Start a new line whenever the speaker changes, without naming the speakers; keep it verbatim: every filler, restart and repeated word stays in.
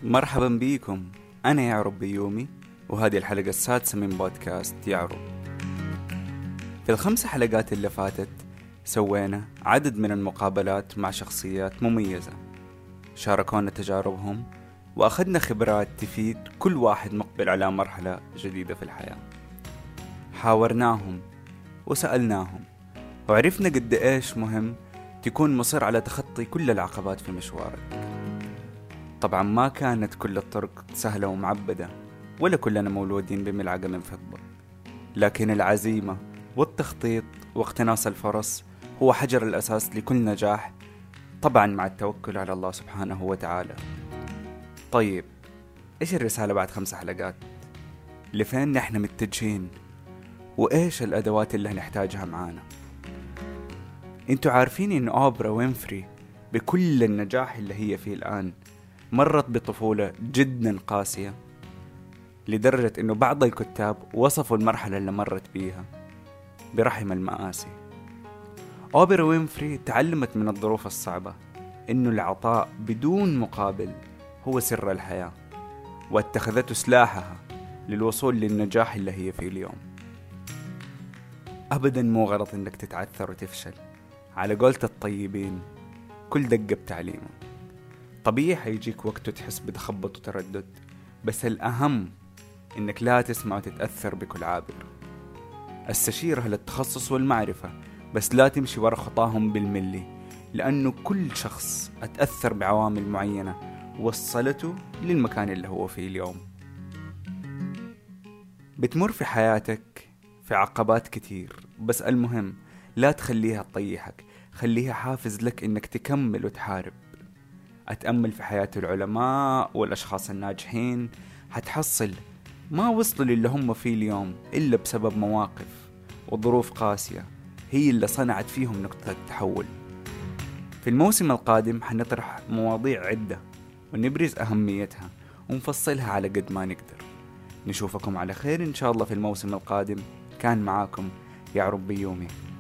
مرحبا بيكم. أنا يعرب بيومي، وهذه الحلقة السادسة من بودكاست يعرب. في الخمس حلقات اللي فاتت سوينا عدد من المقابلات مع شخصيات مميزة شاركونا تجاربهم، وأخذنا خبرات تفيد كل واحد مقبل على مرحلة جديدة في الحياة. حاورناهم وسألناهم وعرفنا قد إيش مهم تكون مصر على تخطي كل العقبات في مشوارك. طبعا ما كانت كل الطرق سهلة ومعبدة، ولا كلنا مولودين بملعقة من فضة، لكن العزيمة والتخطيط واقتناص الفرص هو حجر الأساس لكل نجاح، طبعا مع التوكل على الله سبحانه وتعالى. طيب، إيش الرسالة بعد خمس حلقات؟ لفين نحن متجهين؟ وإيش الأدوات اللي هنحتاجها معانا؟ انتوا عارفين إن أوبرا وينفري بكل النجاح اللي هي فيه الآن مرت بطفولة جدا قاسية، لدرجة إنه بعض الكتاب وصفوا المرحلة اللي مرت بيها برحم المآسي. أوبرا وينفري تعلمت من الظروف الصعبة إنه العطاء بدون مقابل هو سر الحياة، واتخذته سلاحها للوصول للنجاح اللي هي فيه اليوم. أبدا مو غلط إنك تتعثر وتفشل، على قولة الطيبين كل دقة بتعليمه. طبيعي حيجيك وقت تحس بتخبط وتردد، بس الأهم إنك لا تسمع وتتأثر بكل عابر. استشير أهل التخصص والمعرفة، بس لا تمشي ورا خطاهم بالملي، لأنه كل شخص أتأثر بعوامل معينة وصلته للمكان اللي هو فيه اليوم. بتمر في حياتك في عقبات كتير، بس المهم لا تخليها تطيحك، خليها حافز لك إنك تكمل وتحارب. أتأمل في حياة العلماء والأشخاص الناجحين، هتحصل ما وصلوا للي هم فيه اليوم إلا بسبب مواقف وظروف قاسية هي اللي صنعت فيهم نقطة التحول. في الموسم القادم حنطرح مواضيع عدة ونبرز أهميتها ونفصلها على قد ما نقدر. نشوفكم على خير إن شاء الله في الموسم القادم. كان معاكم يعرب بيومي.